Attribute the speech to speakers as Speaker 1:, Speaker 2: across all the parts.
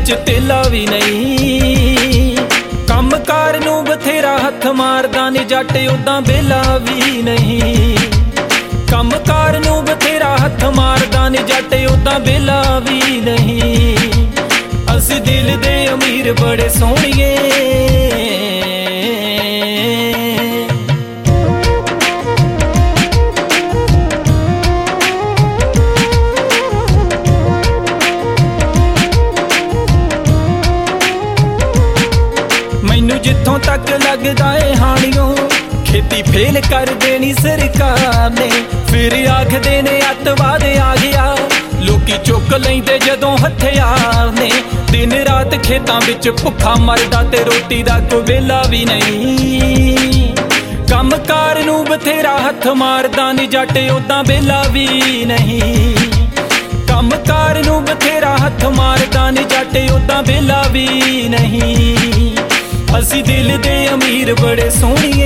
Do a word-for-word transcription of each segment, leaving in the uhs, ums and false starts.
Speaker 1: विच तेला भी नहीं। कम कार नूं बथेरा हथ मारदा नी जट उदां बेला भी नहीं। कम कार नूं बथेरा हथ मारदा नी जट उदां बेला भी नहीं। असी दिल दे अमीर बड़े सोहणीए मैनू जिथों तक लगदा है हाणियों खेती फेल कर देनी सरकार ने। फिर आखदे ने अतवाद आ गया लोकी चुक लैंदे जदों हथियार ने। दिन रात खेतां विच भुखा मरदा ते रोटी दा कोई वेला भी नहीं। कम कार नूं बथेरा हथ मारदा नी जट उदां वेला भी नहीं। कम कार नूं बथेरा हथ मारदा नी जट उदां वेला भी नहीं। असी दिल दे अमीर बड़े सोहणीए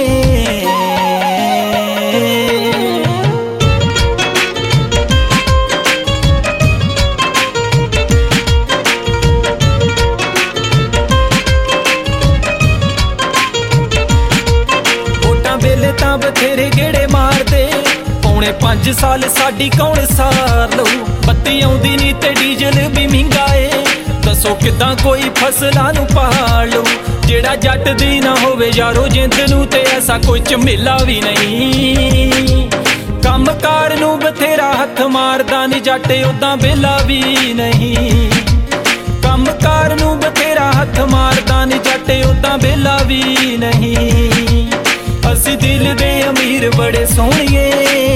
Speaker 1: वोटां वेले तां बथेरे गेड़े मारदे पौने पांच साल साडी कौन सार लऊ। बत्ती आउंदी नी ते डीजल भी महंगा है दसो किदां कोई फसलां नूं पाल लऊ। जेड़ा जट दी ना होवे यारो जिंद नूं ते ऐसा कोई झमेला भी नहीं। कम कार नूं बथेरा हथ मारदा नी जट उदां बेला भी नहीं। कम कार नूं बथेरा हथ मारदा नी जट उदां बेला भी नहीं। असी दिल दे अमीर बड़े सोहणीए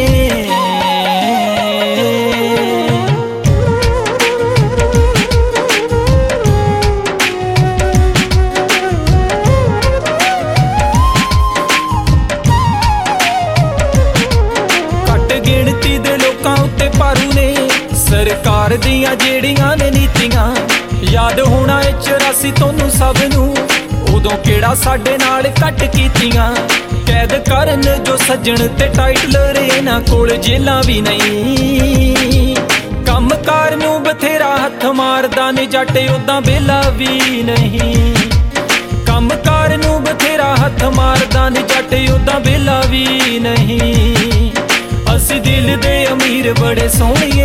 Speaker 1: गिणती दे लोकां उत्ते पारू ने सरकार दियां जेड़ियां ने नीतियां। याद होना ए चौरासी तोनू सब नू उदों केड़ा साडे नाल कट कीतियां। कैद करन जो सज्जण ते टाइटलर इन्हां कोल जेलां भी नहीं। कम कार नूं बथेरा हथ मारदा नी जट उदां बेला भी नहीं। कम कार नूं बथेरा हथ मारदा नी जट उदां बेला भी नहीं। असी दिल दे अमीर बड़े सोहणीए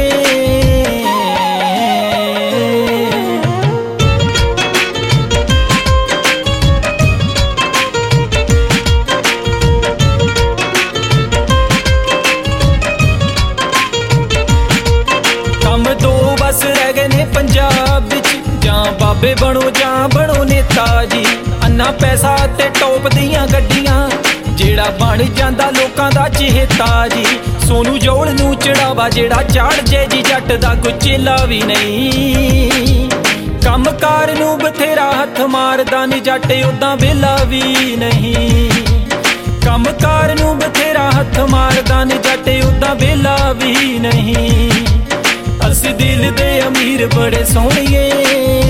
Speaker 1: कम दो बस रह गए ने पंजाब विच जां बाबे बनो जां बनो नेता जी। अन्ना पैसा ते टॉप दियां गड्डियां जेड़ा बन जांदा लोकां दा चहेता जी। सोनू जोड़ नूं चढ़ावा जेड़ा चाड़ जे जी जट दा कोई चेला भी नहीं। कम कार नूं बथेरा हथ मारदा नी जट उदां बेला भी नहीं। कम कार नूं बथेरा हथ मारदा नी जट उदां बेला भी नहीं। असी दिल दे अमीर बड़े सोहणीए।